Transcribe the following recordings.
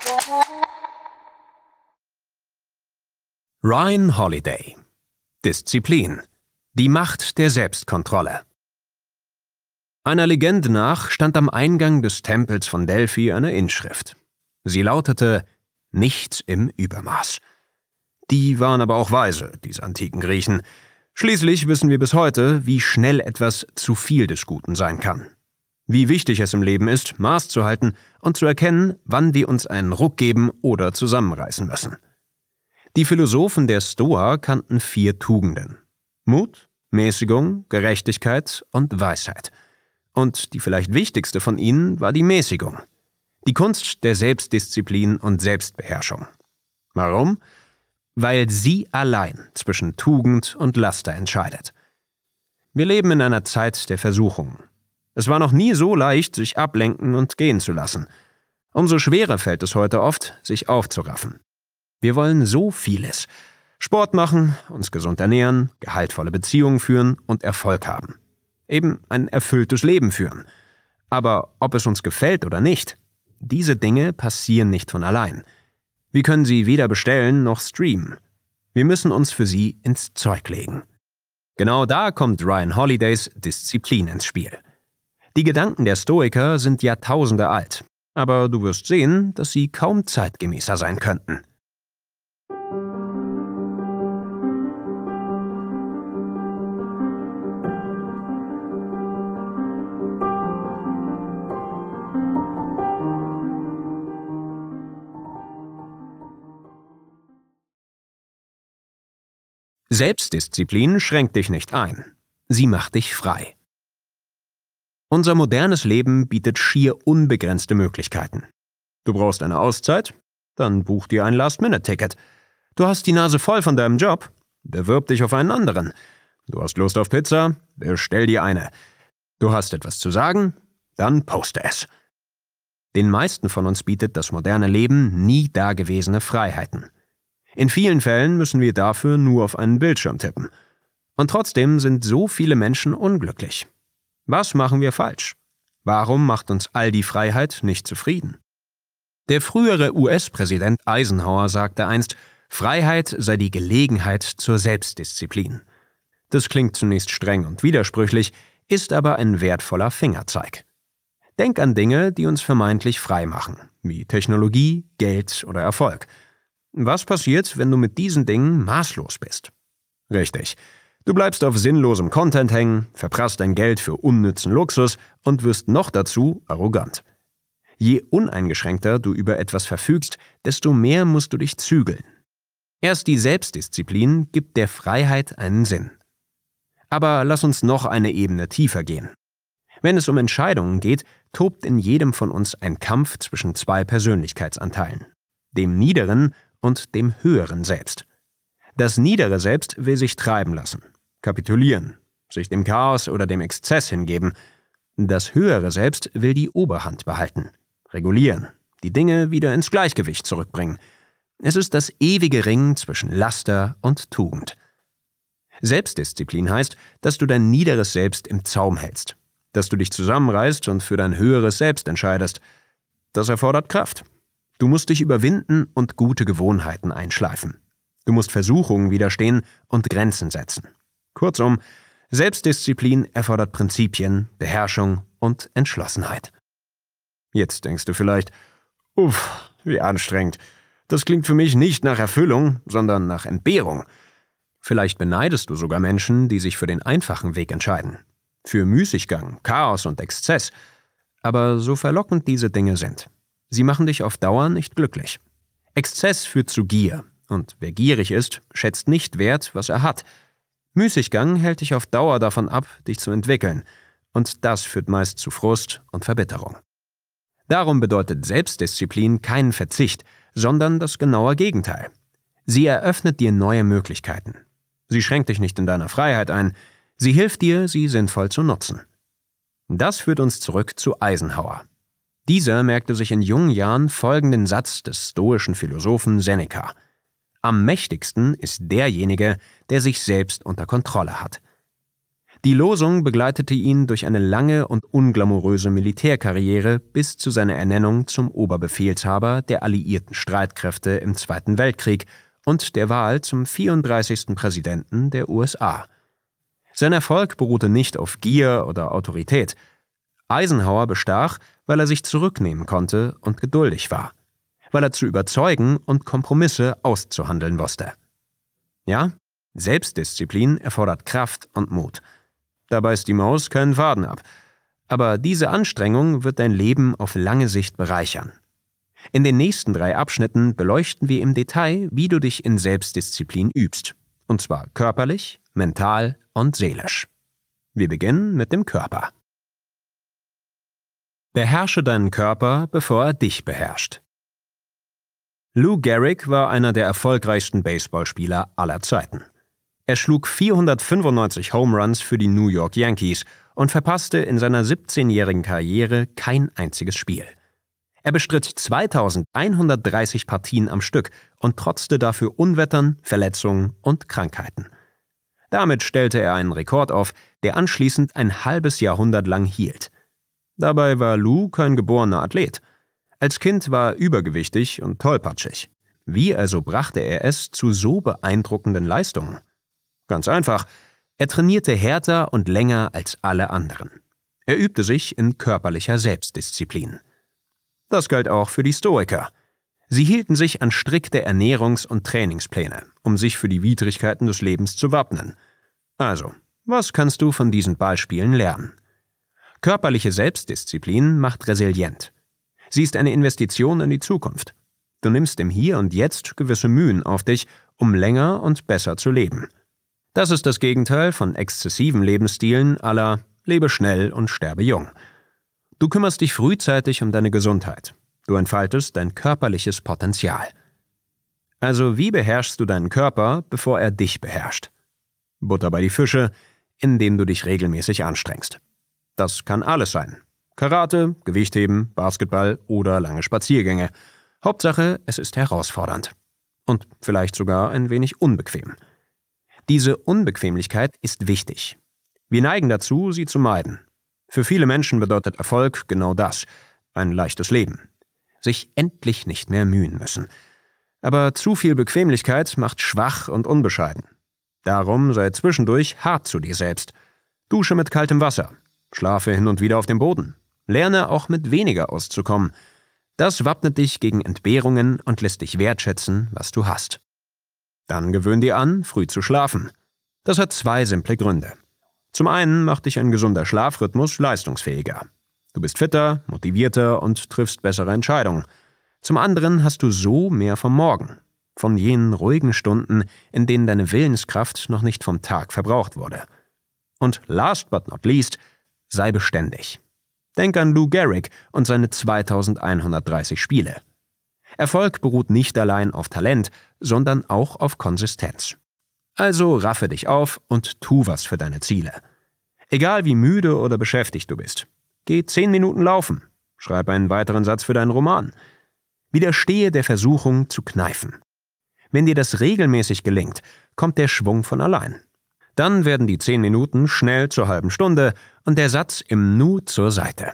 Ryan Holiday. Disziplin. Die Macht der Selbstkontrolle. Einer Legende nach stand am Eingang des Tempels von Delphi eine Inschrift. Sie lautete: Nichts im Übermaß. Die waren aber auch weise, diese antiken Griechen. Schließlich wissen wir bis heute, wie schnell etwas zu viel des Guten sein kann. Wie wichtig es im Leben ist, Maß zu halten und zu erkennen, wann wir uns einen Ruck geben oder zusammenreißen müssen. Die Philosophen der Stoa kannten 4 Tugenden: Mut, Mäßigung, Gerechtigkeit und Weisheit. Und die vielleicht wichtigste von ihnen war die Mäßigung. Die Kunst der Selbstdisziplin und Selbstbeherrschung. Warum? Weil sie allein zwischen Tugend und Laster entscheidet. Wir leben in einer Zeit der Versuchungen. Es war noch nie so leicht, sich ablenken und gehen zu lassen. Umso schwerer fällt es heute oft, sich aufzuraffen. Wir wollen so vieles: Sport machen, uns gesund ernähren, gehaltvolle Beziehungen führen und Erfolg haben. Eben ein erfülltes Leben führen. Aber ob es uns gefällt oder nicht, diese Dinge passieren nicht von allein. Wir können sie weder bestellen noch streamen. Wir müssen uns für sie ins Zeug legen. Genau da kommt Ryan Holidays Disziplin ins Spiel. Die Gedanken der Stoiker sind Jahrtausende alt, aber du wirst sehen, dass sie kaum zeitgemäßer sein könnten. Selbstdisziplin schränkt dich nicht ein. Sie macht dich frei. Unser modernes Leben bietet schier unbegrenzte Möglichkeiten. Du brauchst eine Auszeit? Dann buch dir ein Last-Minute-Ticket. Du hast die Nase voll von deinem Job? Bewirb dich auf einen anderen. Du hast Lust auf Pizza? Bestell dir eine. Du hast etwas zu sagen? Dann poste es. Den meisten von uns bietet das moderne Leben nie dagewesene Freiheiten. In vielen Fällen müssen wir dafür nur auf einen Bildschirm tippen. Und trotzdem sind so viele Menschen unglücklich. Was machen wir falsch? Warum macht uns all die Freiheit nicht zufrieden? Der frühere US-Präsident Eisenhower sagte einst, Freiheit sei die Gelegenheit zur Selbstdisziplin. Das klingt zunächst streng und widersprüchlich, ist aber ein wertvoller Fingerzeig. Denk an Dinge, die uns vermeintlich frei machen, wie Technologie, Geld oder Erfolg. Was passiert, wenn du mit diesen Dingen maßlos bist? Richtig. Du bleibst auf sinnlosem Content hängen, verprasst dein Geld für unnützen Luxus und wirst noch dazu arrogant. Je uneingeschränkter du über etwas verfügst, desto mehr musst du dich zügeln. Erst die Selbstdisziplin gibt der Freiheit einen Sinn. Aber lass uns noch eine Ebene tiefer gehen. Wenn es um Entscheidungen geht, tobt in jedem von uns ein Kampf zwischen 2 Persönlichkeitsanteilen: dem niederen und dem höheren Selbst. Das niedere Selbst will sich treiben lassen, kapitulieren, sich dem Chaos oder dem Exzess hingeben. Das höhere Selbst will die Oberhand behalten, regulieren, die Dinge wieder ins Gleichgewicht zurückbringen. Es ist das ewige Ringen zwischen Laster und Tugend. Selbstdisziplin heißt, dass du dein niederes Selbst im Zaum hältst, dass du dich zusammenreißt und für dein höheres Selbst entscheidest. Das erfordert Kraft. Du musst dich überwinden und gute Gewohnheiten einschleifen. Du musst Versuchungen widerstehen und Grenzen setzen. Kurzum, Selbstdisziplin erfordert Prinzipien, Beherrschung und Entschlossenheit. Jetzt denkst du vielleicht, wie anstrengend. Das klingt für mich nicht nach Erfüllung, sondern nach Entbehrung. Vielleicht beneidest du sogar Menschen, die sich für den einfachen Weg entscheiden. Für Müßiggang, Chaos und Exzess. Aber so verlockend diese Dinge sind, sie machen dich auf Dauer nicht glücklich. Exzess führt zu Gier, und wer gierig ist, schätzt nicht wert, was er hat. Müßiggang hält dich auf Dauer davon ab, dich zu entwickeln, und das führt meist zu Frust und Verbitterung. Darum bedeutet Selbstdisziplin keinen Verzicht, sondern das genaue Gegenteil. Sie eröffnet dir neue Möglichkeiten. Sie schränkt dich nicht in deiner Freiheit ein, sie hilft dir, sie sinnvoll zu nutzen. Das führt uns zurück zu Eisenhower. Dieser merkte sich in jungen Jahren folgenden Satz des stoischen Philosophen Seneca: Am mächtigsten ist derjenige, der sich selbst unter Kontrolle hat. Die Losung begleitete ihn durch eine lange und unglamouröse Militärkarriere bis zu seiner Ernennung zum Oberbefehlshaber der alliierten Streitkräfte im Zweiten Weltkrieg und der Wahl zum 34. Präsidenten der USA. Sein Erfolg beruhte nicht auf Gier oder Autorität. Eisenhower bestach, weil er sich zurücknehmen konnte und geduldig war, weil er zu überzeugen und Kompromisse auszuhandeln wusste. Ja, Selbstdisziplin erfordert Kraft und Mut. Da beißt die Maus keinen Faden ab. Aber diese Anstrengung wird dein Leben auf lange Sicht bereichern. In den nächsten 3 Abschnitten beleuchten wir im Detail, wie du dich in Selbstdisziplin übst. Und zwar körperlich, mental und seelisch. Wir beginnen mit dem Körper. Beherrsche deinen Körper, bevor er dich beherrscht. Lou Gehrig war einer der erfolgreichsten Baseballspieler aller Zeiten. Er schlug 495 Home Runs für die New York Yankees und verpasste in seiner 17-jährigen Karriere kein einziges Spiel. Er bestritt 2130 Partien am Stück und trotzte dafür Unwettern, Verletzungen und Krankheiten. Damit stellte er einen Rekord auf, der anschließend ein halbes Jahrhundert lang hielt. Dabei war Lou kein geborener Athlet. Als Kind war er übergewichtig und tollpatschig. Wie also brachte er es zu so beeindruckenden Leistungen? Ganz einfach, er trainierte härter und länger als alle anderen. Er übte sich in körperlicher Selbstdisziplin. Das galt auch für die Stoiker. Sie hielten sich an strikte Ernährungs- und Trainingspläne, um sich für die Widrigkeiten des Lebens zu wappnen. Also, was kannst du von diesen Beispielen lernen? Körperliche Selbstdisziplin macht resilient. Sie ist eine Investition in die Zukunft. Du nimmst im Hier und Jetzt gewisse Mühen auf dich, um länger und besser zu leben. Das ist das Gegenteil von exzessiven Lebensstilen à la lebe schnell und sterbe jung. Du kümmerst dich frühzeitig um deine Gesundheit. Du entfaltest dein körperliches Potenzial. Also wie beherrschst du deinen Körper, bevor er dich beherrscht? Butter bei die Fische, indem du dich regelmäßig anstrengst. Das kann alles sein. Karate, Gewichtheben, Basketball oder lange Spaziergänge. Hauptsache, es ist herausfordernd. Und vielleicht sogar ein wenig unbequem. Diese Unbequemlichkeit ist wichtig. Wir neigen dazu, sie zu meiden. Für viele Menschen bedeutet Erfolg genau das, ein leichtes Leben. Sich endlich nicht mehr mühen müssen. Aber zu viel Bequemlichkeit macht schwach und unbescheiden. Darum sei zwischendurch hart zu dir selbst. Dusche mit kaltem Wasser. Schlafe hin und wieder auf dem Boden. Lerne auch mit weniger auszukommen. Das wappnet dich gegen Entbehrungen und lässt dich wertschätzen, was du hast. Dann gewöhn dir an, früh zu schlafen. Das hat 2 simple Gründe. Zum einen macht dich ein gesunder Schlafrhythmus leistungsfähiger. Du bist fitter, motivierter und triffst bessere Entscheidungen. Zum anderen hast du so mehr vom Morgen, von jenen ruhigen Stunden, in denen deine Willenskraft noch nicht vom Tag verbraucht wurde. Und last but not least, sei beständig. Denk an Lou Gehrig und seine 2130 Spiele. Erfolg beruht nicht allein auf Talent, sondern auch auf Konsistenz. Also raffe dich auf und tu was für deine Ziele. Egal wie müde oder beschäftigt du bist. Geh 10 Minuten laufen. Schreib einen weiteren Satz für deinen Roman. Widerstehe der Versuchung zu kneifen. Wenn dir das regelmäßig gelingt, kommt der Schwung von allein. Dann werden die 10 Minuten schnell zur halben Stunde und der Satz im Nu zur Seite.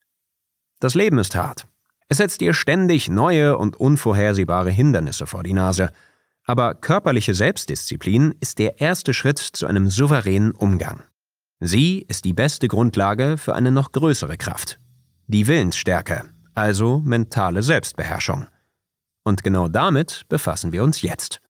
Das Leben ist hart. Es setzt dir ständig neue und unvorhersehbare Hindernisse vor die Nase. Aber körperliche Selbstdisziplin ist der erste Schritt zu einem souveränen Umgang. Sie ist die beste Grundlage für eine noch größere Kraft. Die Willensstärke, also mentale Selbstbeherrschung. Und genau damit befassen wir uns jetzt.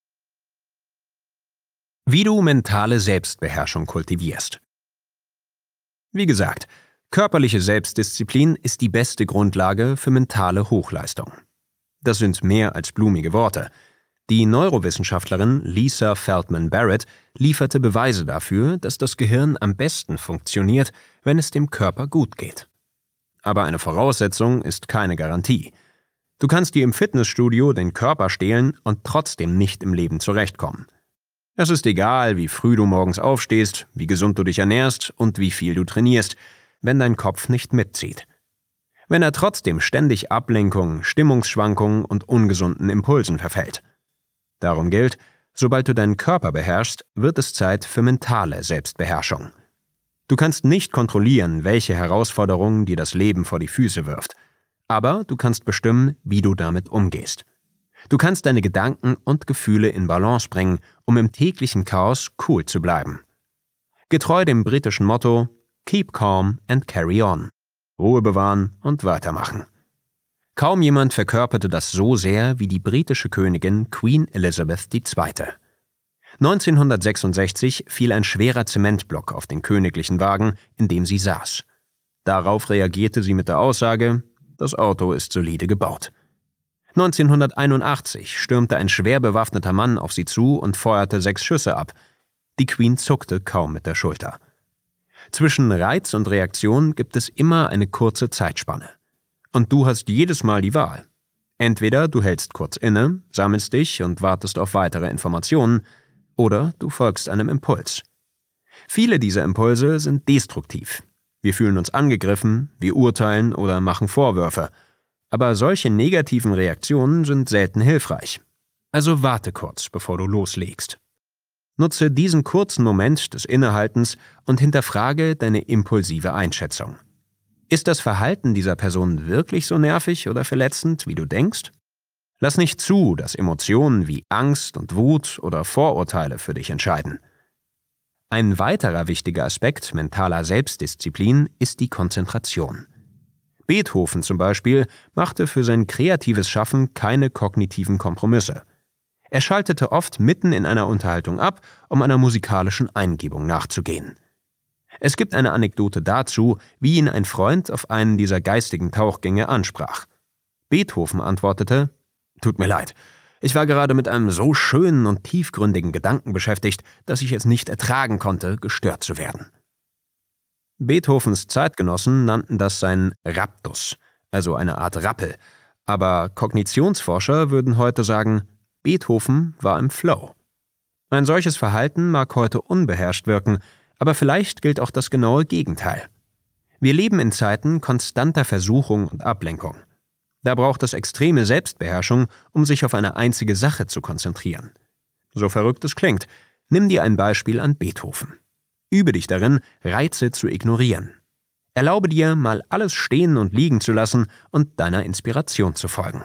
Wie du mentale Selbstbeherrschung kultivierst. Wie gesagt, körperliche Selbstdisziplin ist die beste Grundlage für mentale Hochleistung. Das sind mehr als blumige Worte. Die Neurowissenschaftlerin Lisa Feldman Barrett lieferte Beweise dafür, dass das Gehirn am besten funktioniert, wenn es dem Körper gut geht. Aber eine Voraussetzung ist keine Garantie. Du kannst dir im Fitnessstudio den Körper stehlen und trotzdem nicht im Leben zurechtkommen. Es ist egal, wie früh du morgens aufstehst, wie gesund du dich ernährst und wie viel du trainierst, wenn dein Kopf nicht mitzieht. Wenn er trotzdem ständig Ablenkungen, Stimmungsschwankungen und ungesunden Impulsen verfällt. Darum gilt, sobald du deinen Körper beherrschst, wird es Zeit für mentale Selbstbeherrschung. Du kannst nicht kontrollieren, welche Herausforderungen dir das Leben vor die Füße wirft. Aber du kannst bestimmen, wie du damit umgehst. Du kannst deine Gedanken und Gefühle in Balance bringen, um im täglichen Chaos cool zu bleiben. Getreu dem britischen Motto Keep calm and carry on. Ruhe bewahren und weitermachen. Kaum jemand verkörperte das so sehr wie die britische Königin Queen Elizabeth II. 1966 fiel ein schwerer Zementblock auf den königlichen Wagen, in dem sie saß. Darauf reagierte sie mit der Aussage, das Auto ist solide gebaut. 1981 stürmte ein schwer bewaffneter Mann auf sie zu und feuerte 6 Schüsse ab. Die Queen zuckte kaum mit der Schulter. Zwischen Reiz und Reaktion gibt es immer eine kurze Zeitspanne. Und du hast jedes Mal die Wahl. Entweder du hältst kurz inne, sammelst dich und wartest auf weitere Informationen, oder du folgst einem Impuls. Viele dieser Impulse sind destruktiv. Wir fühlen uns angegriffen, wir urteilen oder machen Vorwürfe. Aber solche negativen Reaktionen sind selten hilfreich. Also warte kurz, bevor du loslegst. Nutze diesen kurzen Moment des Innehaltens und hinterfrage deine impulsive Einschätzung. Ist das Verhalten dieser Person wirklich so nervig oder verletzend, wie du denkst? Lass nicht zu, dass Emotionen wie Angst und Wut oder Vorurteile für dich entscheiden. Ein weiterer wichtiger Aspekt mentaler Selbstdisziplin ist die Konzentration. Beethoven zum Beispiel machte für sein kreatives Schaffen keine kognitiven Kompromisse. Er schaltete oft mitten in einer Unterhaltung ab, um einer musikalischen Eingebung nachzugehen. Es gibt eine Anekdote dazu, wie ihn ein Freund auf einen dieser geistigen Tauchgänge ansprach. Beethoven antwortete: »Tut mir leid, ich war gerade mit einem so schönen und tiefgründigen Gedanken beschäftigt, dass ich es nicht ertragen konnte, gestört zu werden.« Beethovens Zeitgenossen nannten das sein Raptus, also eine Art Rappel, aber Kognitionsforscher würden heute sagen, Beethoven war im Flow. Ein solches Verhalten mag heute unbeherrscht wirken, aber vielleicht gilt auch das genaue Gegenteil. Wir leben in Zeiten konstanter Versuchung und Ablenkung. Da braucht es extreme Selbstbeherrschung, um sich auf eine einzige Sache zu konzentrieren. So verrückt es klingt, nimm dir ein Beispiel an Beethoven. Übe dich darin, Reize zu ignorieren. Erlaube dir, mal alles stehen und liegen zu lassen und deiner Inspiration zu folgen.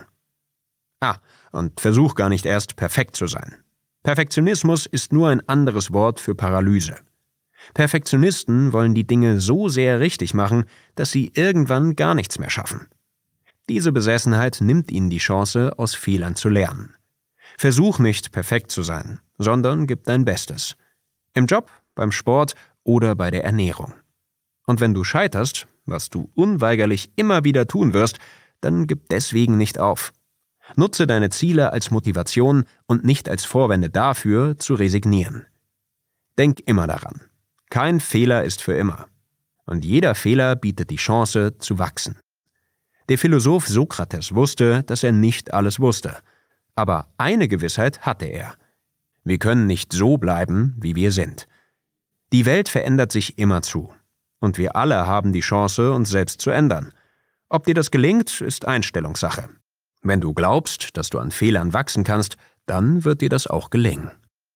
Und versuch gar nicht erst, perfekt zu sein. Perfektionismus ist nur ein anderes Wort für Paralyse. Perfektionisten wollen die Dinge so sehr richtig machen, dass sie irgendwann gar nichts mehr schaffen. Diese Besessenheit nimmt ihnen die Chance, aus Fehlern zu lernen. Versuch nicht, perfekt zu sein, sondern gib dein Bestes. Im Job, beim Sport oder bei der Ernährung. Und wenn du scheiterst, was du unweigerlich immer wieder tun wirst, dann gib deswegen nicht auf. Nutze deine Ziele als Motivation und nicht als Vorwände dafür, zu resignieren. Denk immer daran: Kein Fehler ist für immer. Und jeder Fehler bietet die Chance, zu wachsen. Der Philosoph Sokrates wusste, dass er nicht alles wusste. Aber eine Gewissheit hatte er: Wir können nicht so bleiben, wie wir sind. Die Welt verändert sich immerzu. Und wir alle haben die Chance, uns selbst zu ändern. Ob dir das gelingt, ist Einstellungssache. Wenn du glaubst, dass du an Fehlern wachsen kannst, dann wird dir das auch gelingen.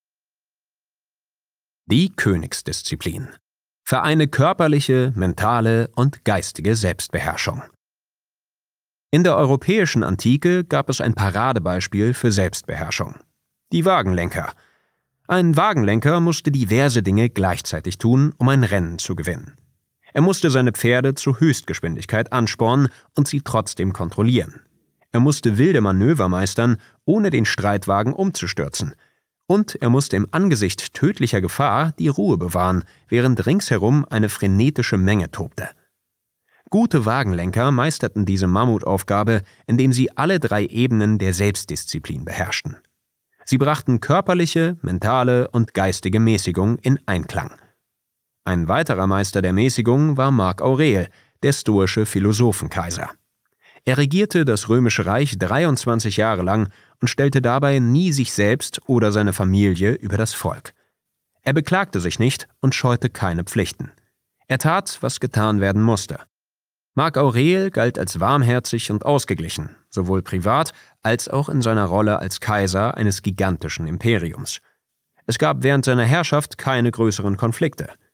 Die Königsdisziplin. Vereine körperliche, mentale und geistige Selbstbeherrschung. In der europäischen Antike gab es ein Paradebeispiel für Selbstbeherrschung: die Wagenlenker. Ein Wagenlenker musste diverse Dinge gleichzeitig tun, um ein Rennen zu gewinnen. Er musste seine Pferde zu Höchstgeschwindigkeit anspornen und sie trotzdem kontrollieren. Er musste wilde Manöver meistern, ohne den Streitwagen umzustürzen. Und er musste im Angesicht tödlicher Gefahr die Ruhe bewahren, während ringsherum eine frenetische Menge tobte. Gute Wagenlenker meisterten diese Mammutaufgabe, indem sie alle 3 Ebenen der Selbstdisziplin beherrschten. Sie brachten körperliche, mentale und geistige Mäßigung in Einklang. Ein weiterer Meister der Mäßigung war Mark Aurel, der stoische Philosophenkaiser. Er regierte das Römische Reich 23 Jahre lang und stellte dabei nie sich selbst oder seine Familie über das Volk. Er beklagte sich nicht und scheute keine Pflichten. Er tat, was getan werden musste. Mark Aurel galt als warmherzig und ausgeglichen, sowohl privat als auch in seiner Rolle als Kaiser eines gigantischen Imperiums. Es gab während seiner Herrschaft keine größeren Konflikte.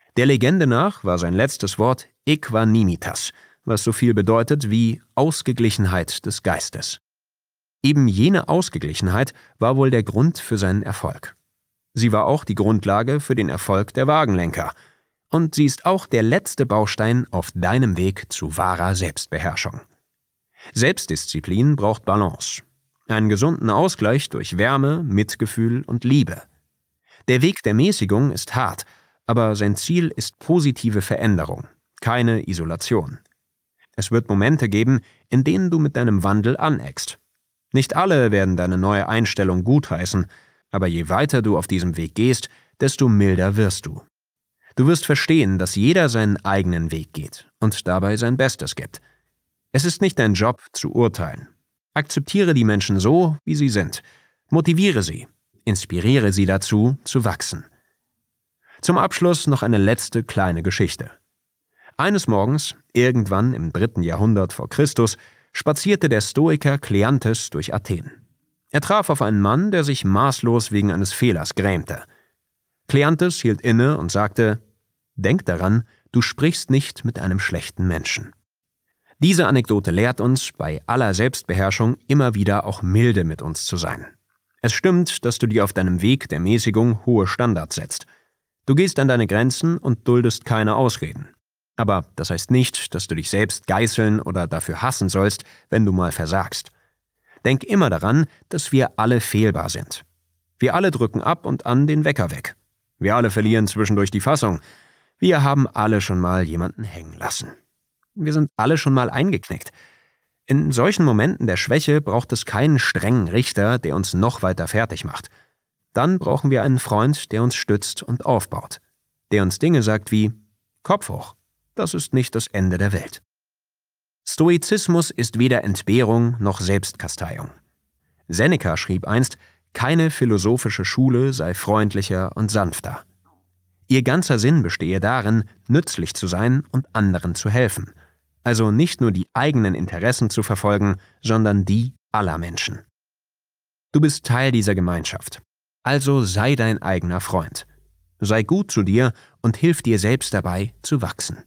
Der Legende nach war sein letztes Wort Äquanimitas, was so viel bedeutet wie Ausgeglichenheit des Geistes. Eben jene Ausgeglichenheit war wohl der Grund für seinen Erfolg. Sie war auch die Grundlage für den Erfolg der Wagenlenker. Und sie ist auch der letzte Baustein auf deinem Weg zu wahrer Selbstbeherrschung. Selbstdisziplin braucht Balance. Einen gesunden Ausgleich durch Wärme, Mitgefühl und Liebe. Der Weg der Mäßigung ist hart, aber sein Ziel ist positive Veränderung, keine Isolation. Es wird Momente geben, in denen du mit deinem Wandel aneckst. Nicht alle werden deine neue Einstellung gutheißen, aber je weiter du auf diesem Weg gehst, desto milder wirst du. Du wirst verstehen, dass jeder seinen eigenen Weg geht und dabei sein Bestes gibt. Es ist nicht dein Job, zu urteilen. Akzeptiere die Menschen so, wie sie sind. Motiviere sie. Inspiriere sie dazu, zu wachsen. Zum Abschluss noch eine letzte kleine Geschichte. Eines Morgens, irgendwann im 3. Jahrhundert vor Christus, spazierte der Stoiker Kleanthes durch Athen. Er traf auf einen Mann, der sich maßlos wegen eines Fehlers grämte. Kleanthes hielt inne und sagte: Denk daran, du sprichst nicht mit einem schlechten Menschen. Diese Anekdote lehrt uns, bei aller Selbstbeherrschung immer wieder auch milde mit uns zu sein. Es stimmt, dass du dir auf deinem Weg der Mäßigung hohe Standards setzt. Du gehst an deine Grenzen und duldest keine Ausreden. Aber das heißt nicht, dass du dich selbst geißeln oder dafür hassen sollst, wenn du mal versagst. Denk immer daran, dass wir alle fehlbar sind. Wir alle drücken ab und an den Wecker weg. Wir alle verlieren zwischendurch die Fassung. Wir haben alle schon mal jemanden hängen lassen. Wir sind alle schon mal eingeknickt. In solchen Momenten der Schwäche braucht es keinen strengen Richter, der uns noch weiter fertig macht. Dann brauchen wir einen Freund, der uns stützt und aufbaut. Der uns Dinge sagt wie: Kopf hoch, das ist nicht das Ende der Welt. Stoizismus ist weder Entbehrung noch Selbstkasteiung. Seneca schrieb einst: Keine philosophische Schule sei freundlicher und sanfter. Ihr ganzer Sinn bestehe darin, nützlich zu sein und anderen zu helfen. Also nicht nur die eigenen Interessen zu verfolgen, sondern die aller Menschen. Du bist Teil dieser Gemeinschaft. Also sei dein eigener Freund. Sei gut zu dir und hilf dir selbst dabei, zu wachsen.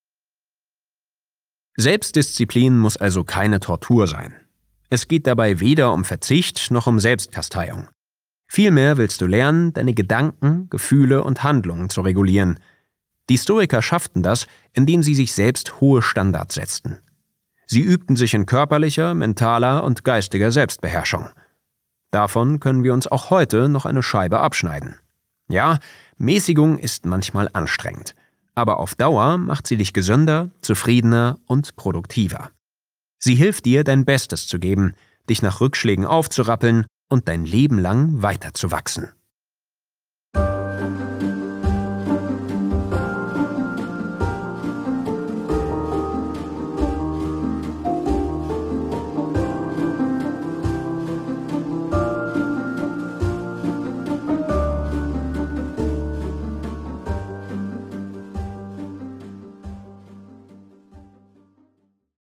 Selbstdisziplin muss also keine Tortur sein. Es geht dabei weder um Verzicht noch um Selbstkasteiung. Vielmehr willst du lernen, deine Gedanken, Gefühle und Handlungen zu regulieren. Die Stoiker schafften das, indem sie sich selbst hohe Standards setzten. Sie übten sich in körperlicher, mentaler und geistiger Selbstbeherrschung. Davon können wir uns auch heute noch eine Scheibe abschneiden. Ja, Mäßigung ist manchmal anstrengend, aber auf Dauer macht sie dich gesünder, zufriedener und produktiver. Sie hilft dir, dein Bestes zu geben, dich nach Rückschlägen aufzurappeln und dein Leben lang weiterzuwachsen.